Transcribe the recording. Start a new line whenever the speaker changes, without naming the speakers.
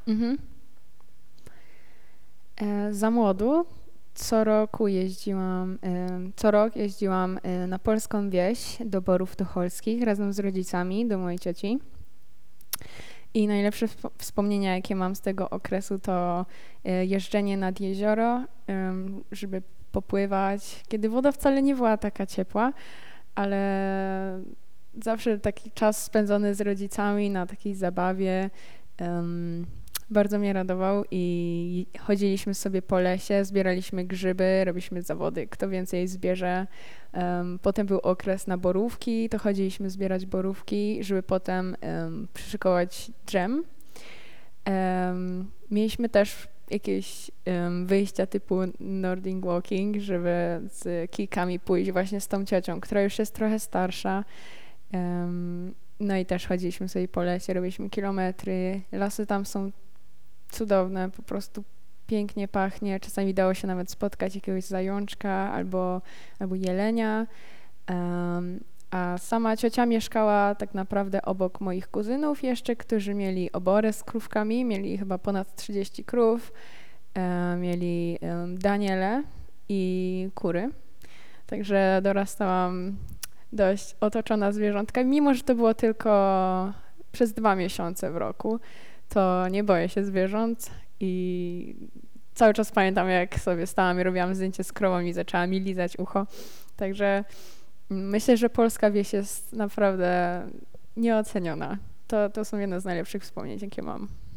Mhm. Za młodu co rok jeździłam na polską wieś do Borów Tucholskich razem z rodzicami do mojej cioci. I najlepsze wspomnienia, jakie mam z tego okresu, to jeżdżenie nad jezioro, żeby popływać, kiedy woda wcale nie była taka ciepła, ale zawsze taki czas spędzony z rodzicami na takiej zabawie bardzo mnie radował i chodziliśmy sobie po lesie, zbieraliśmy grzyby, robiliśmy zawody, kto więcej zbierze. Potem był okres na borówki, to chodziliśmy zbierać borówki, żeby potem przyszykować dżem. Mieliśmy też jakieś wyjścia typu Nordic Walking, żeby z kijkami pójść właśnie z tą ciocią, która już jest trochę starsza. No i też chodziliśmy sobie po lesie, robiliśmy kilometry. Lasy tam są cudowne, po prostu pięknie pachnie. Czasami dało się nawet spotkać jakiegoś zajączka albo jelenia. A sama ciocia mieszkała tak naprawdę obok moich kuzynów jeszcze, którzy mieli oborę z krówkami, mieli chyba ponad 30 krów, mieli daniele i kury. Także dorastałam dość otoczona zwierzątkami, mimo że to było tylko przez 2 miesiące w roku, to nie boję się zwierząt i cały czas pamiętam, jak sobie stałam i robiłam zdjęcie z krową i zaczęła mi lizać ucho. Także myślę, że polska wieś jest naprawdę nieoceniona. To są jedne z najlepszych wspomnień, jakie mam.